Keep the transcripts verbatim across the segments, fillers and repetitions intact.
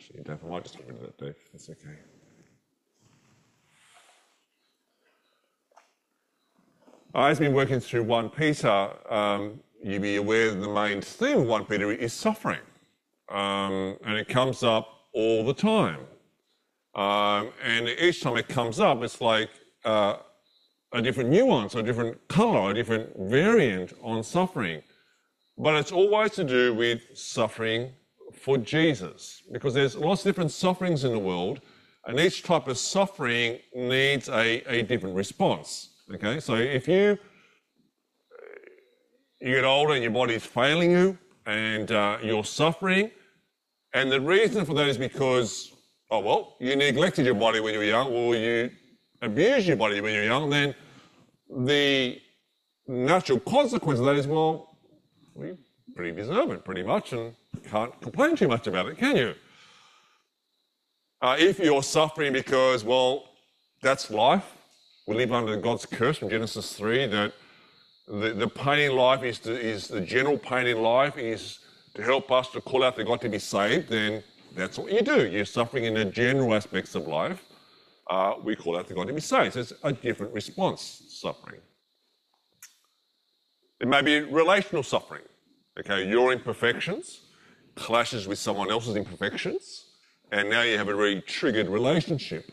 Actually, Dave, I might just get rid of that, Dave. That's okay. As we've been working through First Peter, um, you'll be aware that the main theme of First Peter is suffering. Um, and it comes up all the time. Um, and each time it comes up, it's like uh, a different nuance, a different colour, a different variant on suffering. But it's always to do with suffering for Jesus, because there's lots of different sufferings in the world, and each type of suffering needs a, a different response. Okay, so if you you get older and your body's failing you, and uh, you're suffering, and the reason for that is because, oh well, you neglected your body when you were young, or you abused your body when you were young, then the natural consequence of that is, well, we pretty deserve it, pretty much, and can't complain too much about it, can you? Uh, if you're suffering because, well, that's life, we live under God's curse from Genesis three, that the, the pain in life is, to, is the general pain in life is to help us to call out to God to be saved, then that's what you do. You're suffering in the general aspects of life. Uh, we call out to God to be saved. So it's a different response, suffering. It may be relational suffering. Okay, your imperfections clashes with someone else's imperfections, and now you have a very triggered relationship.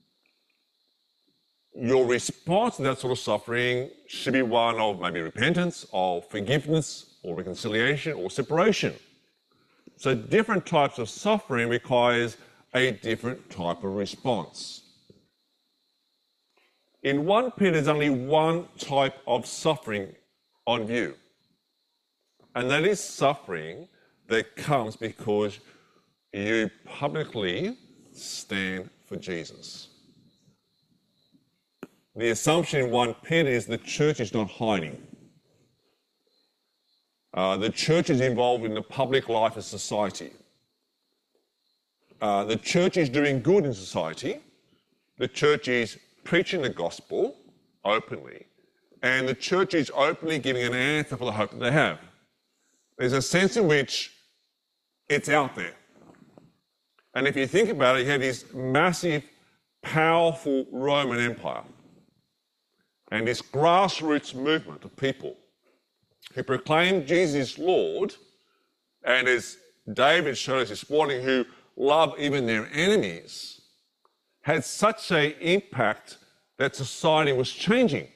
Your response to that sort of suffering should be one of maybe repentance, or forgiveness, or reconciliation, or separation. So different types of suffering requires a different type of response. In First Peter, there's only one type of suffering on view, and that is suffering that comes because you publicly stand for Jesus. The assumption in First Peter is the church is not hiding. Uh, the church is involved in the public life of society. Uh, the church is doing good in society. The church is preaching the gospel openly. And the church is openly giving an answer for the hope that they have. There's a sense in which it's out there. And if you think about it, you have this massive, powerful Roman Empire and this grassroots movement of people who proclaim Jesus is Lord, and as David showed us this morning, who love even their enemies, had such an impact that society was changing.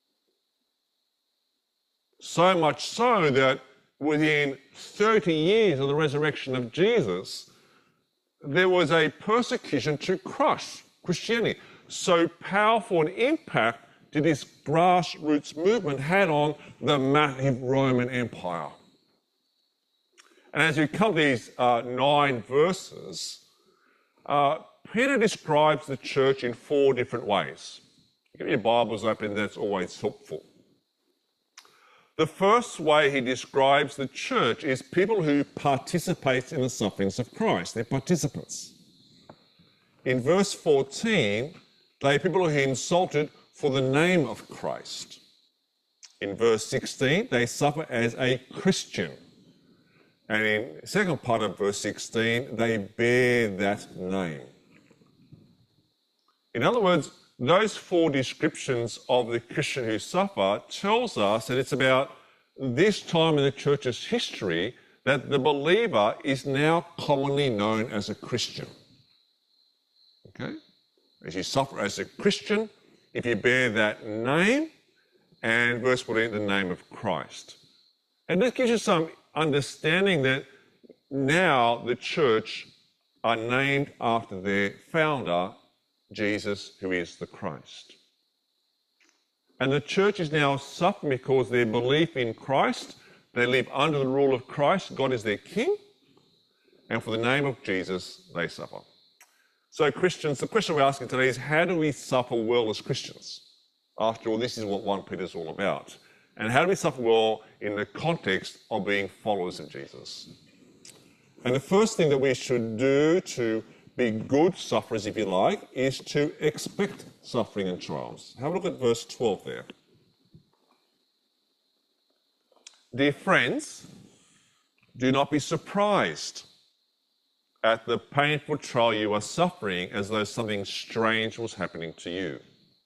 So much so that within thirty years of the resurrection of Jesus, there was a persecution to crush Christianity. So powerful an impact did this grassroots movement had on the massive Roman Empire. And as we come to these uh, nine verses, uh, Peter describes the church in four different ways. Give your Bibles open, that's always helpful. The first way he describes the church is people who participate in the sufferings of Christ. They're participants. In verse fourteen, they are people who are insulted for the name of Christ. In verse sixteen, they suffer as a Christian. And in the second part of verse sixteen, they bear that name. In other words, those four descriptions of the Christian who suffer tells us that it's about this time in the church's history that the believer is now commonly known as a Christian. Okay? As you suffer as a Christian, if you bear that name, and verse fourteen, the name of Christ. And that gives you some understanding that now the church are named after their founder, Jesus, who is the Christ. And the church is now suffering because their belief in Christ, they live under the rule of Christ, God is their king, and for the name of Jesus, they suffer. So Christians, the question we're asking today is, how do we suffer well as Christians? After all, this is what First Peter is all about. And how do we suffer well in the context of being followers of Jesus? And the first thing that we should do to be good sufferers, if you like, is to expect suffering and trials. Have a look at verse twelve there. Dear friends, do not be surprised at the painful trial you are suffering as though something strange was happening to you.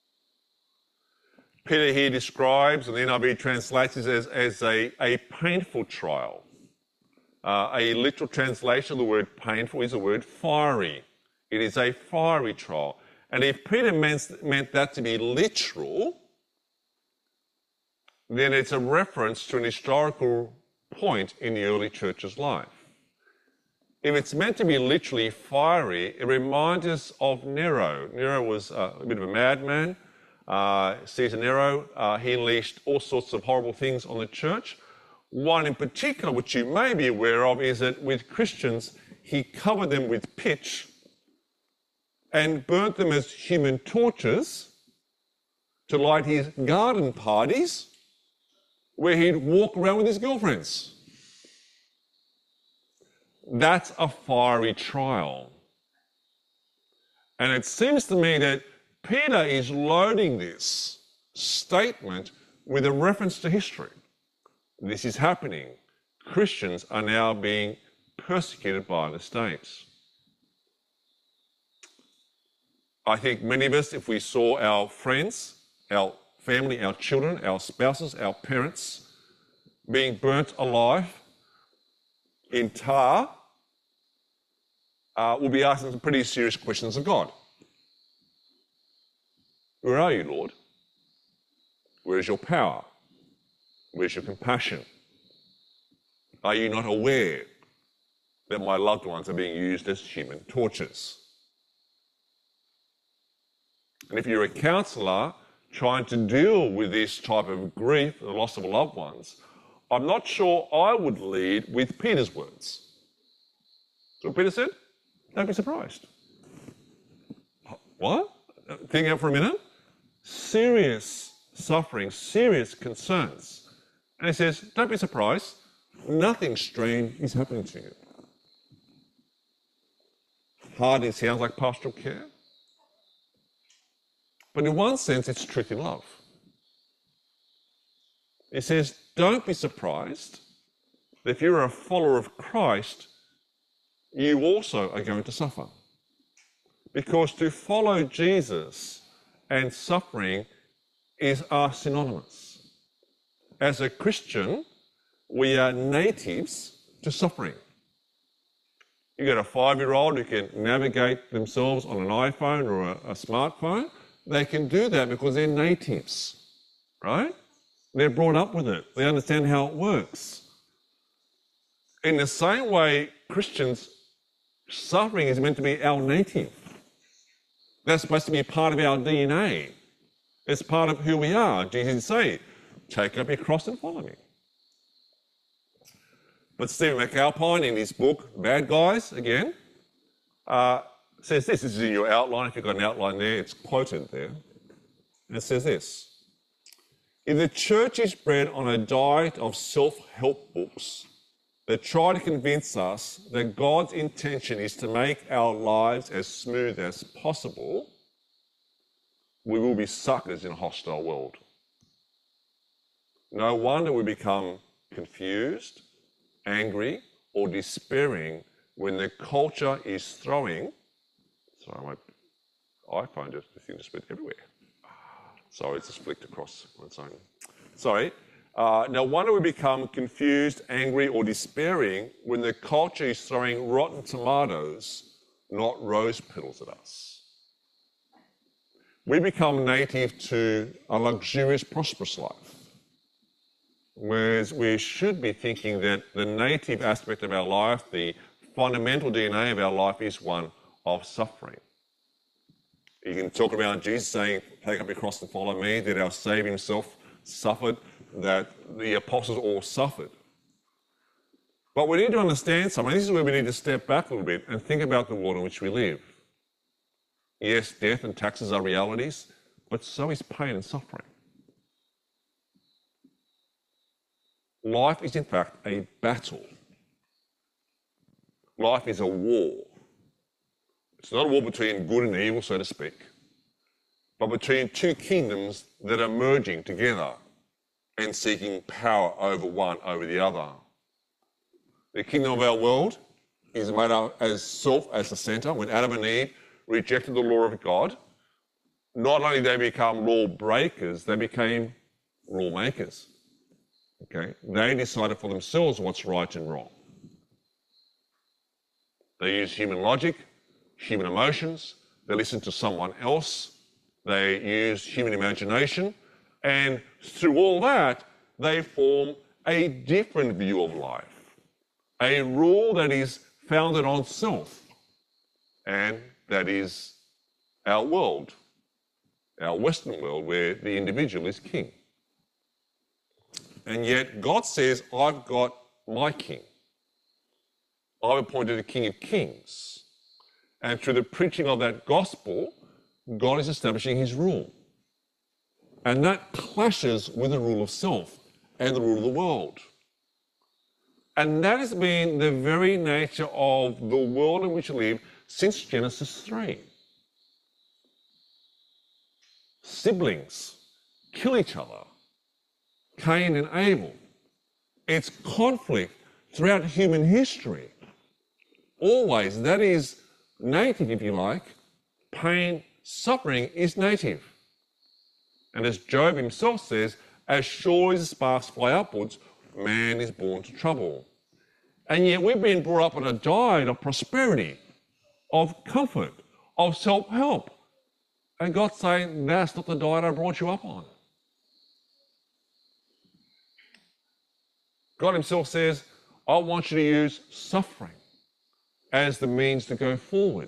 Peter here describes, and the N I V translates it as, as a, a painful trial. Uh, a literal translation of the word painful is the word fiery. It is a fiery trial. And if Peter meant, meant that to be literal, then it's a reference to an historical point in the early church's life. If it's meant to be literally fiery, it reminds us of Nero. Nero was uh, a bit of a madman. Uh, Caesar Nero, uh, he unleashed all sorts of horrible things on the church. One in particular, which you may be aware of, is that with Christians, he covered them with pitch and burnt them as human torches to light his garden parties where he'd walk around with his girlfriends. That's a fiery trial. And it seems to me that Peter is loading this statement with a reference to history. This is happening. Christians are now being persecuted by the states. I think many of us, if we saw our friends, our family, our children, our spouses, our parents being burnt alive in tar, uh, we'll be asking some pretty serious questions of God. Where are you, Lord? Where is your power? Where's your compassion? Are you not aware that my loved ones are being used as human torches? And if you're a counsellor trying to deal with this type of grief, the loss of loved ones, I'm not sure I would lead with Peter's words. So what Peter said? Don't be surprised. What? Think out for a minute. Serious suffering, serious concerns. And he says, don't be surprised. Nothing strange is happening to you. Hardly sounds like pastoral care. But in one sense, it's truth in love. He says, don't be surprised that if you're a follower of Christ, you also are going to suffer. Because to follow Jesus and suffering is are synonymous. As a Christian, we are natives to suffering. You get a five-year-old who can navigate themselves on an iPhone or a, a smartphone. They can do that because they're natives, right? They're brought up with it. They understand how it works. In the same way, Christians, suffering is meant to be our native. That's supposed to be a part of our D N A. It's part of who we are. Jesus said, take up your cross and follow me. But Stephen McAlpine, in his book, Bad Guys, again, uh, says this. This is in your outline. If you've got an outline there, it's quoted there. And it says this. If the church is bred on a diet of self-help books that try to convince us that God's intention is to make our lives as smooth as possible, we will be suckers in a hostile world. No wonder we become confused, angry, or despairing when the culture is throwing... Sorry, my iPhone just seems to split everywhere. Sorry, it's just flicked across on its own. Sorry. Uh, no wonder we become confused, angry, or despairing when the culture is throwing rotten tomatoes, not rose petals at us. We become native to a luxurious, prosperous life, whereas we should be thinking that the native aspect of our life, the fundamental D N A of our life, is one of suffering. You can talk about Jesus saying, take up your cross and follow me, that our Saviour himself suffered, that the apostles all suffered. But we need to understand something. This is where we need to step back a little bit and think about the world in which we live. Yes, death and taxes are realities, but so is pain and suffering. Life is, in fact, a battle. Life is a war. It's not a war between good and evil, so to speak, but between two kingdoms that are merging together and seeking power over one over the other. The kingdom of our world is made up as self as the center. When Adam and Eve rejected the law of God, not only did they become law breakers, they became lawmakers. Okay? They decided for themselves what's right and wrong. They use human logic, human emotions, they listen to someone else, they use human imagination, and through all that, they form a different view of life, a rule that is founded on self, and that is our world, our Western world, where the individual is king. And yet God says, I've got my king. I've appointed a king of kings. And through the preaching of that gospel, God is establishing his rule. And that clashes with the rule of self and the rule of the world. And that has been the very nature of the world in which we live since Genesis three. Siblings kill each other. Cain and Abel. It's conflict throughout human history. Always, that is native, if you like. Pain, suffering is native. And as Job himself says, as sure as the sparks fly upwards, man is born to trouble. And yet we've been brought up on a diet of prosperity, of comfort, of self-help. And God's saying, that's not the diet I brought you up on. God himself says, I want you to use suffering as the means to go forward.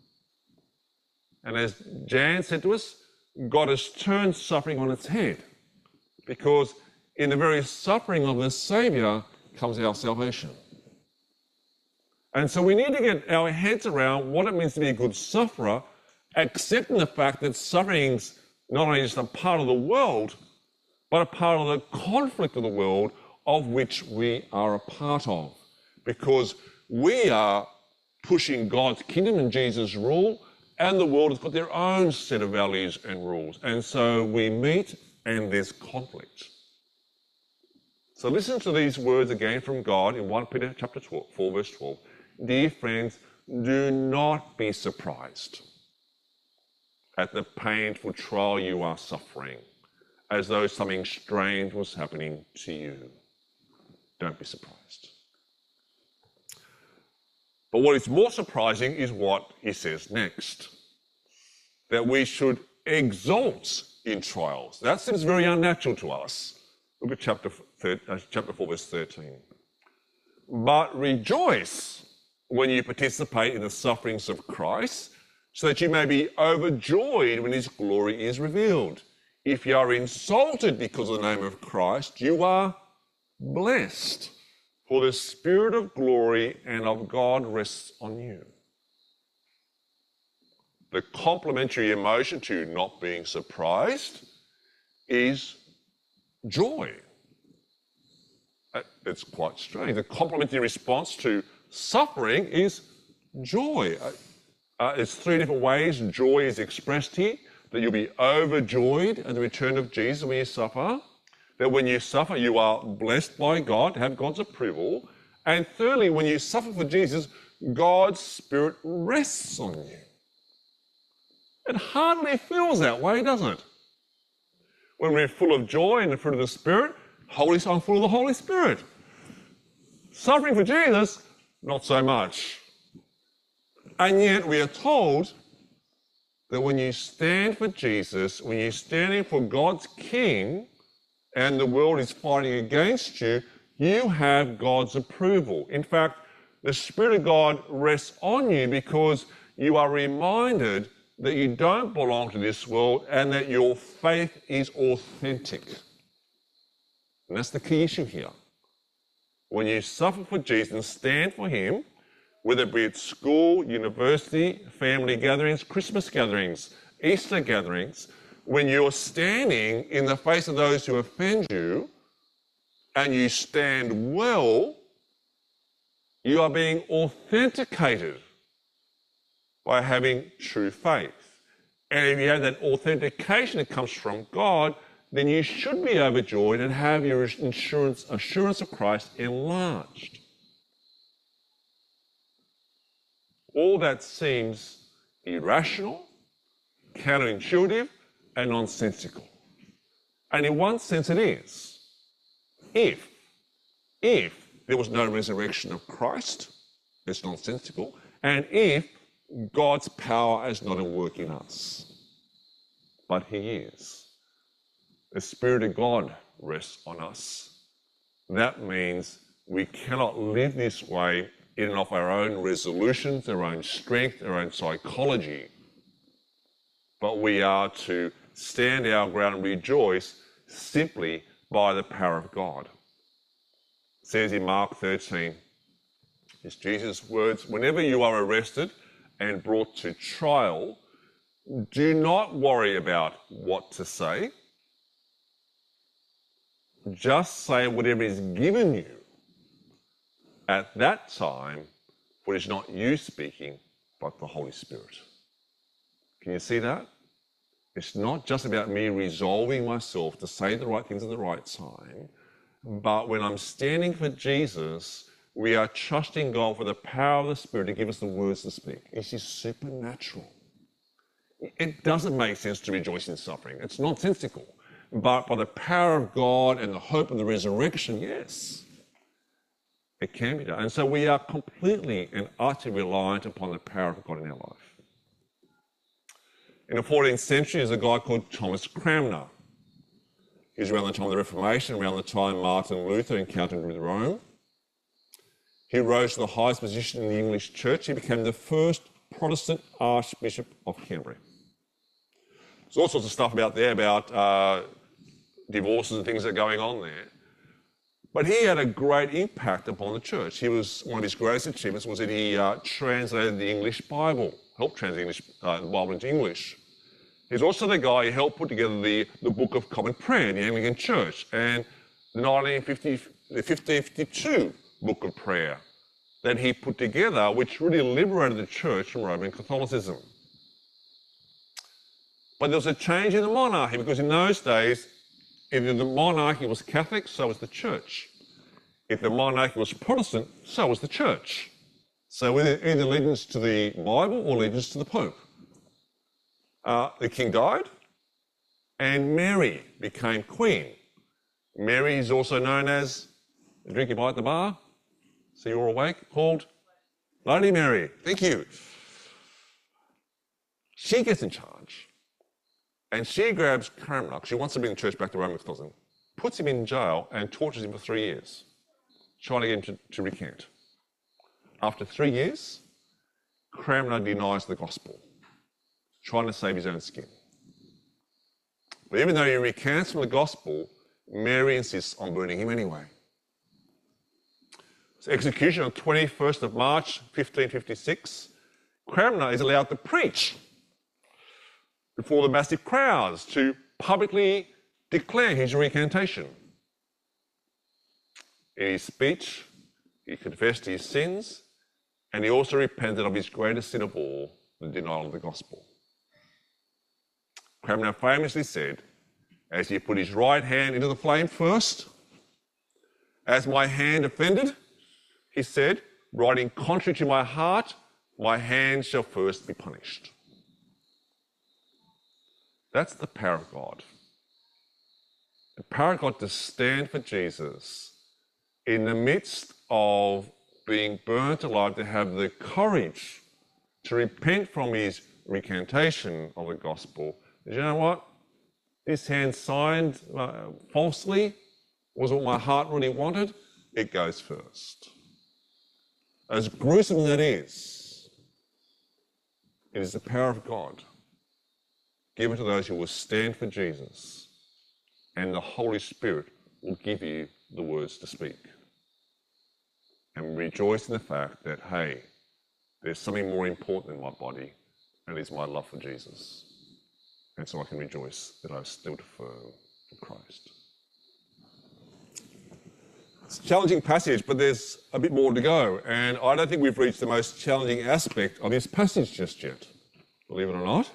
And as Jan said to us, God has turned suffering on its head, because in the very suffering of the Saviour comes our salvation. And so we need to get our heads around what it means to be a good sufferer, accepting the fact that suffering's not only just a part of the world, but a part of the conflict of the world of which we are a part of. Because we are pushing God's kingdom and Jesus' rule, and the world has got their own set of values and rules. And so we meet and there's conflict. So listen to these words again from God in First Peter chapter twelve, four, verse twelve. Dear friends, do not be surprised at the painful trial you are suffering, as though something strange was happening to you. Don't be surprised. But what is more surprising is what he says next, that we should exult in trials. That seems very unnatural to us. Look at chapter, uh, chapter four, verse thirteen. But rejoice when you participate in the sufferings of Christ, so that you may be overjoyed when his glory is revealed. If you are insulted because of the name of Christ, you are blessed, for the Spirit of glory and of God rests on you. The complementary emotion to not being surprised is joy. It's quite strange. The complementary response to suffering is joy. Uh, it's three different ways joy is expressed here. That you'll be overjoyed at the return of Jesus when you suffer. That when you suffer, you are blessed by God, have God's approval. And thirdly, when you suffer for Jesus, God's Spirit rests on you. It hardly feels that way, does it? When we're full of joy and the fruit of the Spirit, Holy Spirit, full of the Holy Spirit. Suffering for Jesus, not so much. And yet we are told that when you stand for Jesus, when you're standing for God's King, and the world is fighting against you, you have God's approval. In fact, the Spirit of God rests on you because you are reminded that you don't belong to this world and that your faith is authentic. And that's the key issue here. When you suffer for Jesus and stand for him, whether it be at school, university, family gatherings, Christmas gatherings, Easter gatherings, when you're standing in the face of those who offend you and you stand well, you are being authenticated by having true faith. And if you have that authentication that comes from God, then you should be overjoyed and have your assurance, assurance of Christ enlarged. all that seems irrational, counterintuitive, and nonsensical. And in one sense it is. If, if there was no resurrection of Christ, it's nonsensical, and if God's power is not at work in us. But He is. The Spirit of God rests on us. That means we cannot live this way in and of our own resolutions, our own strength, our own psychology. But we are to stand our ground and rejoice simply by the power of God. It says in Mark thirteen, it's Jesus' words, whenever you are arrested and brought to trial, do not worry about what to say. Just say whatever is given you at that time, for it is not you speaking, but the Holy Spirit. Can you see that? It's not just about me resolving myself to say the right things at the right time, but when I'm standing for Jesus, we are trusting God for the power of the Spirit to give us the words to speak. It's just supernatural. It doesn't make sense to rejoice in suffering. It's nonsensical. But by the power of God and the hope of the resurrection, yes, it can be done. And so we are completely and utterly reliant upon the power of God in our life. In the fourteenth century, there's a guy called Thomas Cranmer. He was around the time of the Reformation, around the time Martin Luther encountered with Rome. He rose to the highest position in the English church. He became the first Protestant Archbishop of Canterbury. There's all sorts of stuff about there about uh, divorces and things that are going on there. But he had a great impact upon the church. He was, one of his greatest achievements was that he uh, translated the English Bible, helped translate English, uh, the Bible into English. He's also the guy who helped put together the, the Book of Common Prayer in the Anglican Church and the nineteen fifty, the fifteen fifty-two Book of Prayer that he put together, which really liberated the church from Roman Catholicism. But there was a change in the monarchy, because in those days, if the monarchy was Catholic, so was the church. If the monarchy was Protestant, so was the church. So either, either allegiance to the Bible or allegiance to the Pope. Uh, the king died, and Mary became queen. Mary is also known as, a drink you buy at the bar, so you're awake, called Lady Mary. Thank you. She gets in charge. And she grabs Cranmer, she wants to bring the church back to Roman Catholicism, puts him in jail and tortures him for three years, trying to get him to, to recant. After three years, Cranmer denies the gospel, trying to save his own skin. But even though he recants from the gospel, Mary insists on burning him anyway. So execution on the twenty-first of March, fifteen fifty-six, Cranmer is allowed to preach before the massive crowds to publicly declare his recantation. In his speech, he confessed his sins, and he also repented of his greatest sin of all, the denial of the gospel. Cranmer famously said, as he put his right hand into the flame first, "As my hand offended," he said, "writing contrary to my heart, my hand shall first be punished." That's the power of God. The power of God to stand for Jesus in the midst of being burnt alive, to have the courage to repent from his recantation of the gospel. You know what? This hand signed uh, falsely was what my heart really wanted. It goes first. As gruesome as that is, it is the power of God given to those who will stand for Jesus, and the Holy Spirit will give you the words to speak. And rejoice in the fact that, hey, there's something more important in my body, and it is my love for Jesus. And so I can rejoice that I still firm in Christ. It's a challenging passage, but there's a bit more to go. And I don't think we've reached the most challenging aspect of this passage just yet, believe it or not.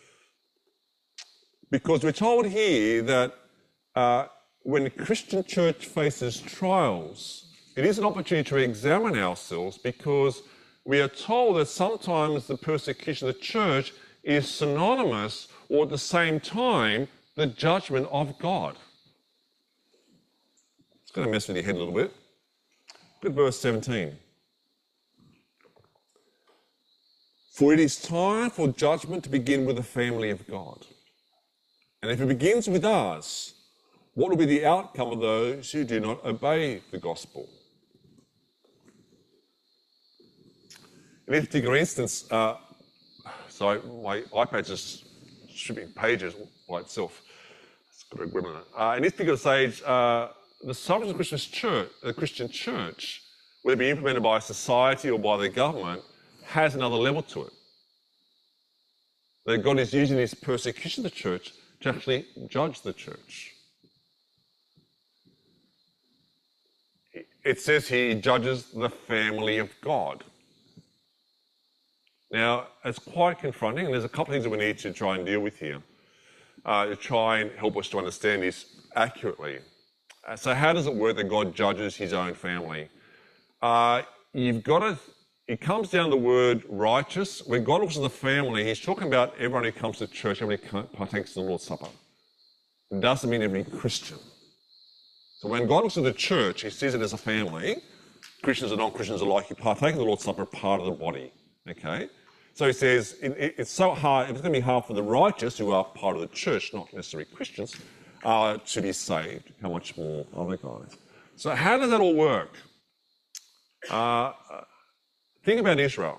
Because we're told here that uh, when the Christian church faces trials, it is an opportunity to examine ourselves, because we are told that sometimes the persecution of the church is synonymous or at the same time the judgment of God. It's going to mess with your head a little bit. Look at verse seventeen. For it is time for judgment to begin with the family of God. And if it begins with us, what will be the outcome of those who do not obey the gospel? In this particular instance, uh, so my iPad's just stripping pages by itself. It's got a grip on it. Uh, in this particular stage, uh, the subject of the Christian church, the Christian church, whether it be implemented by society or by the government, has another level to it. That God is using this persecution of the church to actually judge the church. It says he judges the family of God. Now, it's quite confronting, and there's a couple of things that we need to try and deal with here uh, to try and help us to understand this accurately. Uh, so how does it work that God judges his own family? Uh, you've got to, it comes down to the word righteous. When God looks at the family, he's talking about everyone who comes to church, everyone who partakes in the Lord's Supper. It doesn't mean every Christian. So when God looks at the church, he sees it as a family. Christians and non-Christians alike, who partake in the Lord's Supper, are part of the body. Okay? So he says it, it, it's so hard, it's going to be hard for the righteous, who are part of the church, not necessarily Christians, uh, to be saved. How much more other guys? So how does that all work? Uh, think about Israel.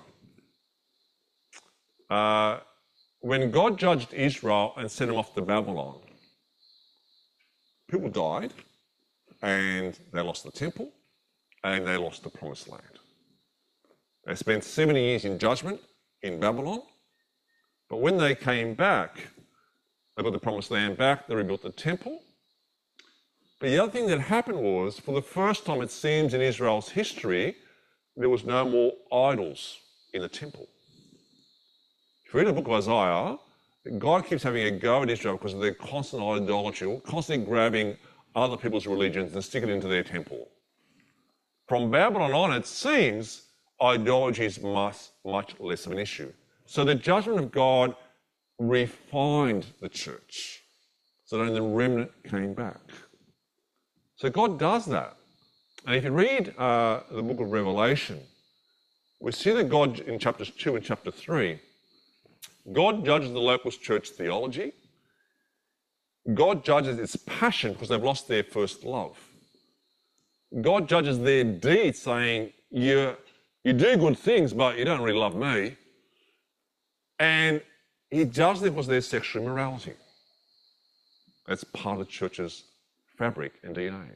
Uh, when God judged Israel and sent them off to Babylon, people died, and they lost the temple, and they lost the promised land. They spent seventy years in judgment in Babylon, but when they came back, they got the promised land back, they rebuilt the temple. But the other thing that happened was, for the first time it seems in Israel's history, there was no more idols in the temple. If you read the book of Isaiah, God keeps having a go at Israel because of their constant idolatry, constantly grabbing other people's religions and sticking it into their temple. From Babylon on, it seems idolatry is much, much less of an issue. So the judgment of God refined the church, so that the remnant came back. So God does that. And if you read uh, the book of Revelation, we see that God, in chapters two and chapter three, God judges the local church theology. God judges its passion because they've lost their first love. God judges their deeds, saying, you, you do good things, but you don't really love me. And he judges them because of their sexual immorality. That's part of the church's fabric and D N A.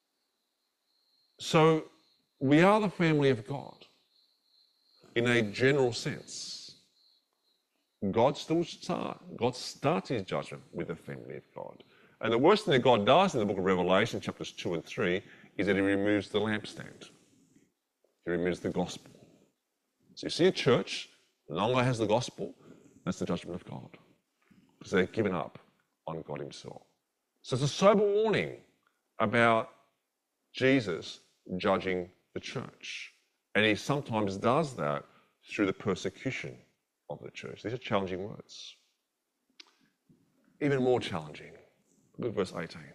So we are the family of God in a general sense. God still starts, God starts his judgment with the family of God. And the worst thing that God does in the book of Revelation, chapters two and three, is that he removes the lampstand. He removes the gospel. So you see a church no longer has the gospel, that's the judgment of God. Because they've given up on God himself. So it's a sober warning about Jesus judging the church. And he sometimes does that through the persecution of the church. These are challenging words. Even more challenging. Look at verse eighteen.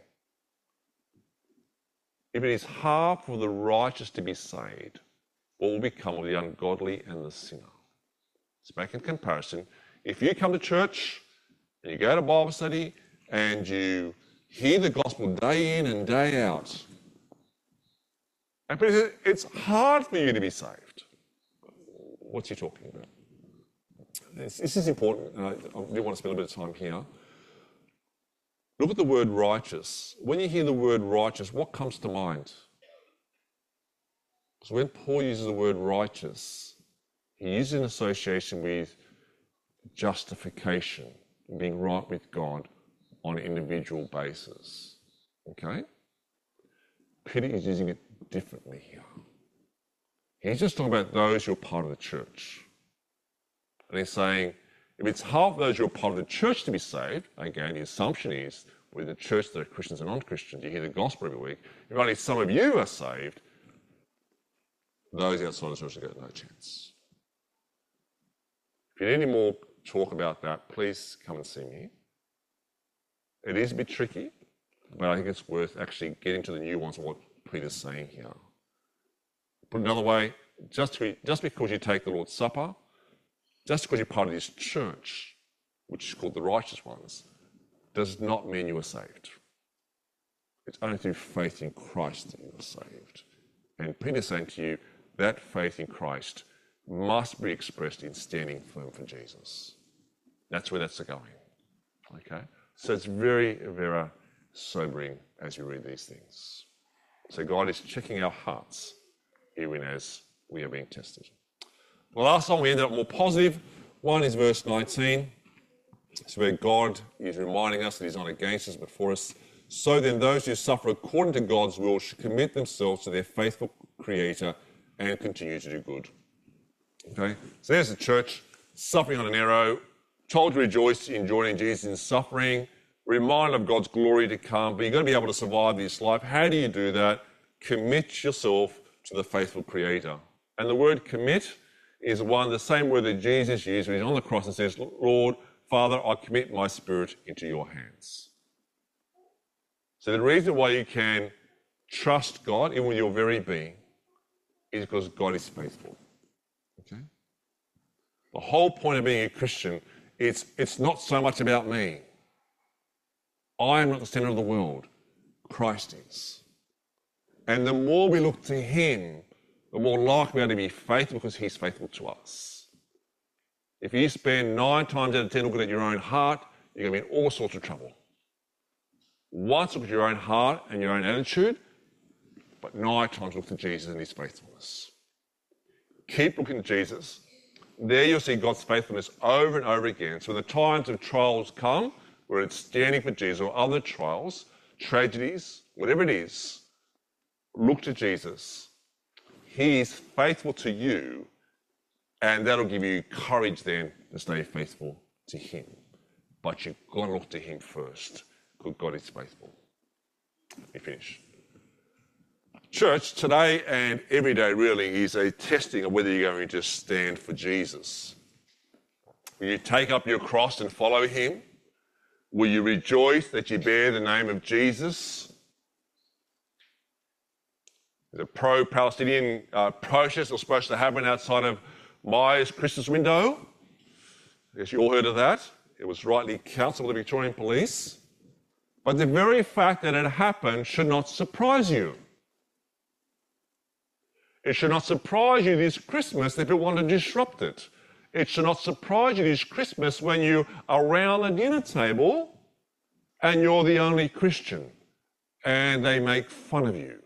If it is hard for the righteous to be saved, what will become of the ungodly and the sinner? Let's make a comparison. If you come to church and you go to Bible study and you hear the gospel day in and day out, and it's hard for you to be saved. What's he talking about? This, this is important. Uh, I do want to spend a bit of time here. Look at the word righteous. When you hear the word righteous, what comes to mind? Because when Paul uses the word righteous, he uses it in association with justification, being right with God on an individual basis. Okay? Peter is using it differently here. He's just talking about those who are part of the church. And he's saying, if it's half those who are part of the church to be saved, again, the assumption is, with the church that are Christians and non-Christians, you hear the gospel every week, if only some of you are saved, those outside the church have got no chance. If you need any more talk about that, please come and see me. It is a bit tricky, but I think it's worth actually getting to the nuance of what Peter's saying here. Put another way, just, just because you take the Lord's Supper, just because you're part of this church, which is called the righteous ones, does not mean you are saved. It's only through faith in Christ that you are saved. And Peter's saying to you, that faith in Christ must be expressed in standing firm for Jesus. That's where that's going. Okay? So it's very, very sobering as you read these things. So God is checking our hearts even as we are being tested. The last one we ended up more positive. One is verse nineteen. It's where God is reminding us that he's not against us but for us. So then those who suffer according to God's will should commit themselves to their faithful Creator and continue to do good. Okay? So there's the church suffering on an arrow, told to rejoice in joining Jesus in suffering, reminded of God's glory to come, but you've got to be able to survive this life. How do you do that? Commit yourself to the faithful Creator. And the word commit is one, the same word that Jesus used when he's on the cross and says, Lord, Father, I commit my spirit into your hands. So the reason why you can trust God, even with your very being, is because God is faithful. Okay? The whole point of being a Christian is it's not so much about me. I am not the centre of the world. Christ is. And the more we look to him, the more likely we are to be faithful because he's faithful to us. If you spend nine times out of ten looking at your own heart, you're going to be in all sorts of trouble. Once look at your own heart and your own attitude, but nine times look to Jesus and his faithfulness. Keep looking to Jesus. There you'll see God's faithfulness over and over again. So when the times of trials come, where it's standing for Jesus or other trials, tragedies, whatever it is, look to Jesus. He is faithful to you, and that'll give you courage then to stay faithful to him. But you've got to look to him first, because God is faithful. Let me finish. Church, today and every day really is a testing of whether you're going to stand for Jesus. Will you take up your cross and follow him? Will you rejoice that you bear the name of Jesus? The pro-Palestinian uh, protest was supposed to happen outside of Myers Christmas window. I guess you all heard of that. It was rightly counselled by the Victorian Police. But the very fact that it happened should not surprise you. It should not surprise you this Christmas that people want to disrupt it. It should not surprise you this Christmas when you're around the dinner table and you're the only Christian and they make fun of you.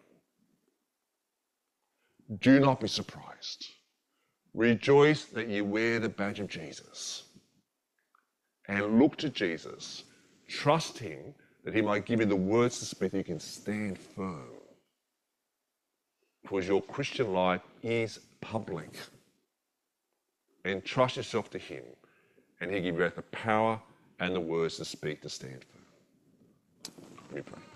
Do not be surprised. Rejoice that you wear the badge of Jesus and look to Jesus. Trust him that he might give you the words to speak that you can stand firm. Because your Christian life is public. And trust yourself to him, and he'll give you both the power and the words to speak to stand firm. Let me pray.